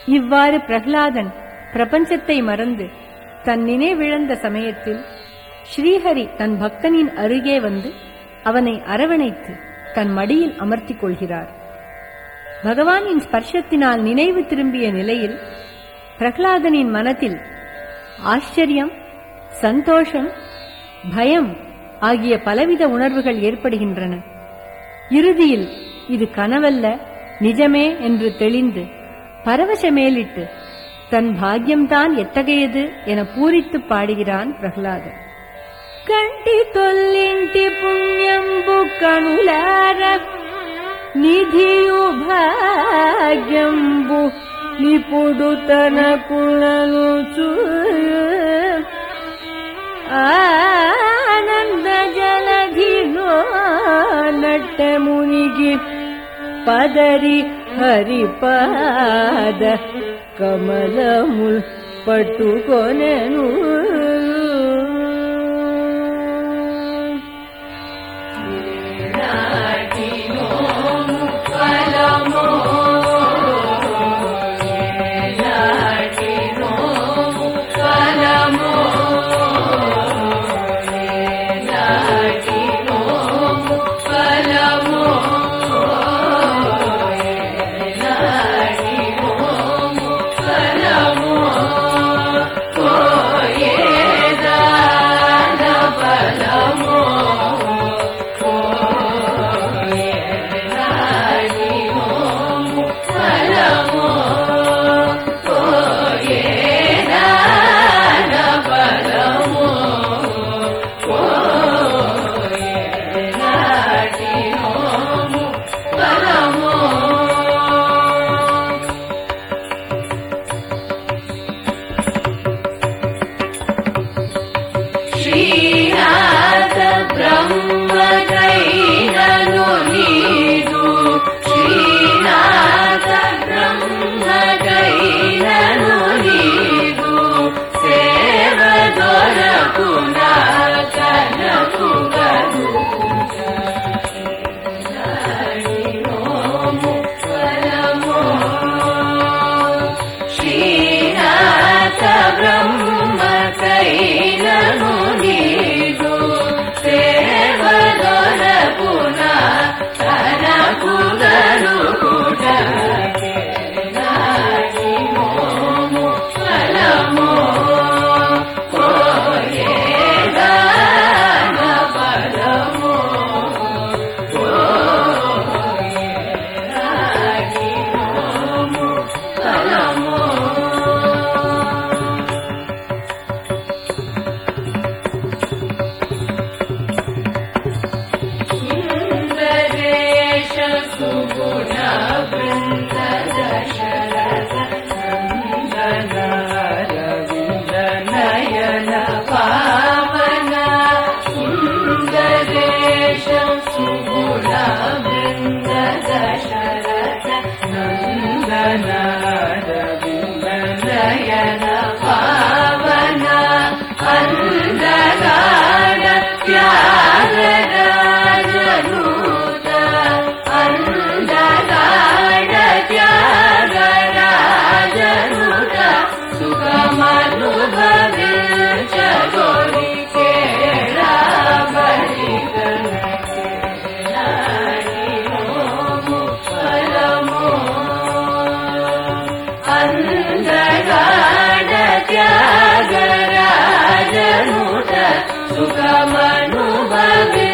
இவ்வாறு பிரகலாதன் பிரபஞ்சத்தை மறந்து தன் நினைவிழந்த சமயத்தில் ஸ்ரீஹரி தன் பக்தனின் அருகே வந்து அவனை அரவணைத்து தன் மடியில் அமர்த்திக் கொள்கிறார். பகவானின் ஸ்பர்ஷத்தினால் நினைவு திரும்பிய நிலையில் பிரகலாதனின் மனத்தில் ஆச்சரியம், சந்தோஷம், பயம் ஆகிய பலவித உணர்வுகள் ஏற்படுகின்றன. இறுதியில் இது கனவல்ல, நிஜமே என்று தெளிந்து பரவசமேலிட்டு தன் பாக்கியம்தான் எத்தகையது என பூரித்து பாடுகிறான் பிரகலாதன். కంటి తొల్లింటి పుణ్యంబు కనులార నిధియు భాగ్యంబు నిపుడు తన కులనుచు ఆనంద జలధిలో నట్ట మునిగి పదరి హరిపాద కమలముల్ పట్టుకొనెను. त्यागराजनुत सुखमनुभवे